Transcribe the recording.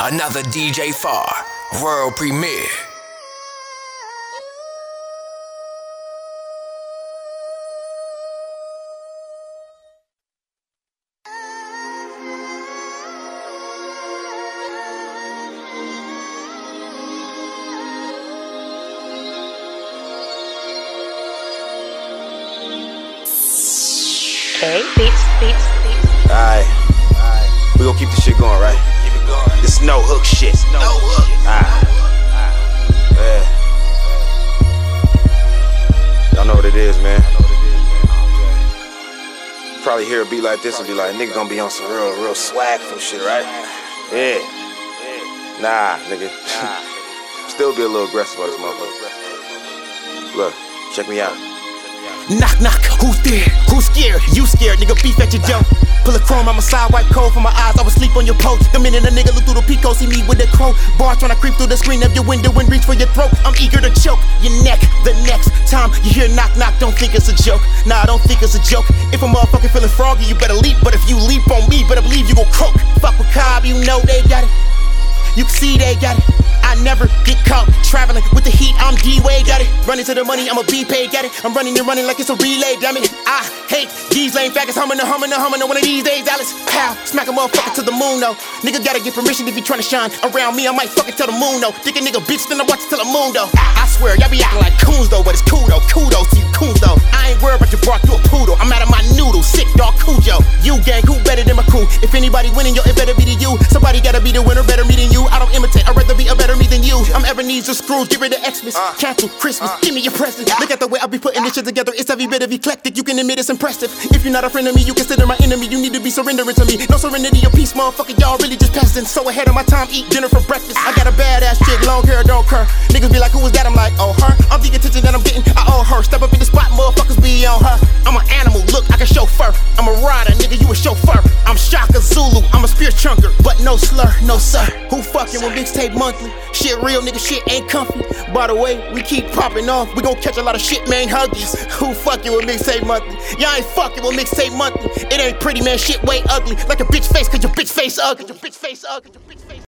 Another DJ Far, world premiere. Okay, beats. Alright, we gon' keep this shit going, right? Keep it going. This no hook shit. No hook. Yeah. Y'all know what it is, man. Probably hear a beat like this and be like, nigga gonna be on some real swagful shit, right? Yeah. Nah, nigga. Still be a little aggressive on this motherfucker. Look, check me out. Knock, knock, who's there? Who's scared? You scared, nigga, beef at your door. Pull a chrome, I'm a side wipe cold from my eyes. I was sleep on your post. The minute a nigga look through the Pico, see me with that crow. Bar tryna creep through the screen of your window and reach for your throat. I'm eager to choke your neck. The next time you hear knock, knock, don't think it's a joke. Nah, I don't think it's a joke. If a motherfucker feeling froggy, you better leap. But if you leap on me, better believe you gon' croak. Fuck with Cobb, you know they got it. You can see they got it. I never get caught traveling with the heat, I'm D-Way, got it. Running to the money, I'm a B-pay, got it. I'm running and running like it's a relay, damn it. I hate these lame faggots, humming one of these days, Alice. Pow, smack a motherfucker to the moon, though. Nigga gotta get permission if you tryna shine around me, I might fucking tell the moon, though. Think a nigga bitch, then I watch it till the moon, though. I swear, y'all be acting like coons, though, but it's cool, though. Kudos to you coons, though. I ain't worried about your bark, you a poodle. I'm out of my noodle, sick dog Cujo. You gang, who better than my crew? If anybody winning, yo, it better be to you. Somebody gotta be the winner, better me than you. I don't imitate, I'd rather be a better me than you. I'm Ebenezer Scrooge, get rid of Xmas, cancel Christmas, give me your present. Look at the way I be putting this shit together, it's every bit of eclectic, you can admit it's impressive. If you're not a friend of me, you consider my enemy, you need to be surrendering to me. No serenity or peace, motherfucker, y'all really just peasants. So ahead of my time, eat dinner for breakfast. I got a badass chick, long hair, don't curl. Niggas be like, who is that? I'm like, oh, her. I'm the attention that I'm getting, I owe her. Step up in the spot, motherfuckers be on her. I'm an animal, look, I can chauffeur. I'm a rider, nigga, you a chauffeur. I'm Shaka Zulu, I'm a spear chunker, but no slur, no sir. Who fucking with Mixtape Monthly? Shit real, nigga, shit ain't comfy. By the way, we keep popping off, we gon' catch a lot of shit, man, huggies. Who fucking with Mixtape Monthly? Y'all ain't fucking with Mixtape Monthly. It ain't pretty, man, shit way ugly. Like a bitch face, cause your bitch face ugly.